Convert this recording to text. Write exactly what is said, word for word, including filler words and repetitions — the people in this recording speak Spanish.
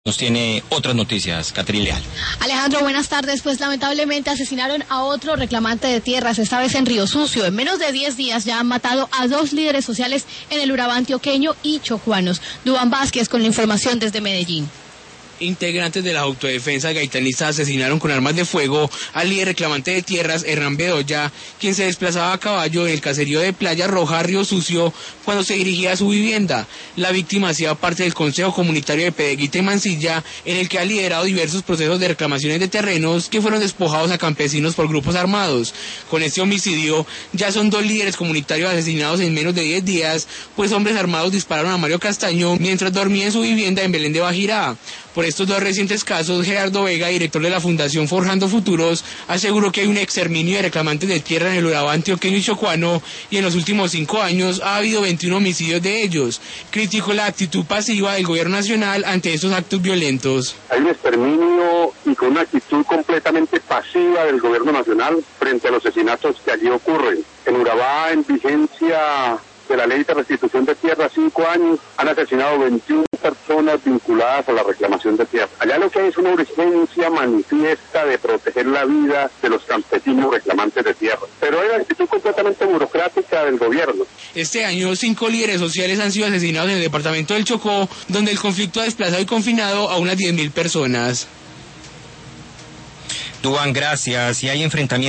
Nos tiene otras noticias, Catherine Leal. Alejandro, buenas tardes. Pues lamentablemente asesinaron a otro reclamante de tierras, esta vez en Río Sucio. En menos de diez días ya han matado a dos líderes sociales en el Urabá antioqueño y chocuanos. Duván Vázquez con la información desde Medellín. Integrantes de la autodefensa gaitanista asesinaron con armas de fuego al líder reclamante de tierras, Hernán Bedoya, quien se desplazaba a caballo en el caserío de Playa Roja, Río Sucio, cuando se dirigía a su vivienda. La víctima hacía parte del Consejo Comunitario de Pedeguita y Mansilla, en el que ha liderado diversos procesos de reclamaciones de terrenos que fueron despojados a campesinos por grupos armados. Con este homicidio ya son dos líderes comunitarios asesinados en menos de diez días, pues hombres armados dispararon a Mario Castaño mientras dormía en su vivienda en Belén de Bajirá. Por estos dos recientes casos, Gerardo Vega, director de la Fundación Forjando Futuros, aseguró que hay un exterminio de reclamantes de tierra en el Urabá antioqueño y chocuano, y en los últimos cinco años ha habido veintiún homicidios de ellos. Criticó la actitud pasiva del gobierno nacional ante estos actos violentos. Hay un exterminio y con una actitud completamente pasiva del gobierno nacional frente a los asesinatos que allí ocurren. En Urabá, en vigencia de la ley de restitución de tierra, cinco años, han asesinado veintiuna personas vinculadas a la reclamación de tierra. Allá lo que hay es una urgencia manifiesta de proteger la vida de los campesinos reclamantes de tierra. Pero hay una actitud completamente burocrática del gobierno. Este año, cinco líderes sociales han sido asesinados en el departamento del Chocó, donde el conflicto ha desplazado y confinado a unas diez mil personas. Duván, gracias. Y hay enfrentamientos